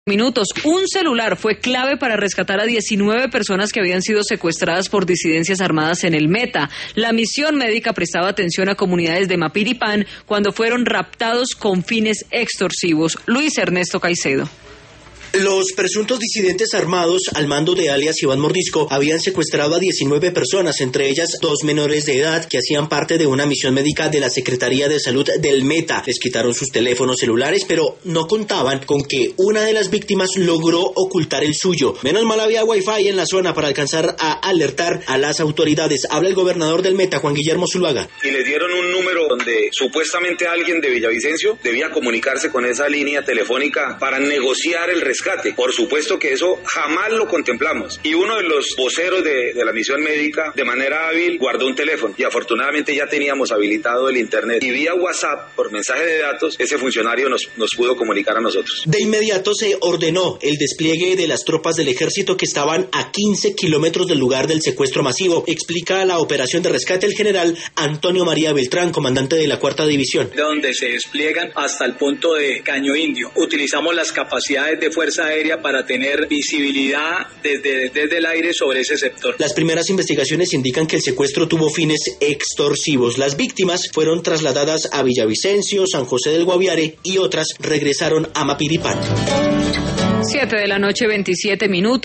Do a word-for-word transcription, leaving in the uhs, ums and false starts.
Minutos. Un celular fue clave para rescatar a diecinueve personas que habían sido secuestradas por disidencias armadas en el Meta. La misión médica prestaba atención a comunidades de Mapiripán cuando fueron raptados con fines extorsivos. Luis Ernesto Caicedo. Los presuntos disidentes armados al mando de alias Iván Mordisco habían secuestrado a diecinueve personas, entre ellas dos menores de edad que hacían parte de una misión médica de la Secretaría de Salud del Meta. Les quitaron sus teléfonos celulares, pero no contaban con que una de las víctimas logró ocultar el suyo. Menos mal había wifi en la zona para alcanzar a alertar a las autoridades. Habla el gobernador del Meta, Juan Guillermo Zuluaga. Y les dieron un número donde supuestamente alguien de Villavicencio debía comunicarse con esa línea telefónica para negociar el rescate. Por supuesto que eso jamás lo contemplamos. Y uno de los voceros de, de la misión médica, de manera hábil, guardó un teléfono. Y afortunadamente ya teníamos habilitado el internet. Y vía WhatsApp, por mensaje de datos, ese funcionario nos, nos pudo comunicar a nosotros. De inmediato se ordenó el despliegue de las tropas del ejército que estaban a quince kilómetros del lugar del secuestro masivo. Explica la operación de rescate el general Antonio María Beltrán, comandante de la cuarta división. Donde se despliegan hasta el punto de Caño Indio. Utilizamos las capacidades de fuerza aérea para tener visibilidad desde, desde el aire sobre ese sector. Las primeras investigaciones indican que el secuestro tuvo fines extorsivos. Las víctimas fueron trasladadas a Villavicencio, San José del Guaviare y otras regresaron a Mapiripán. Siete de la noche, veintisiete minutos.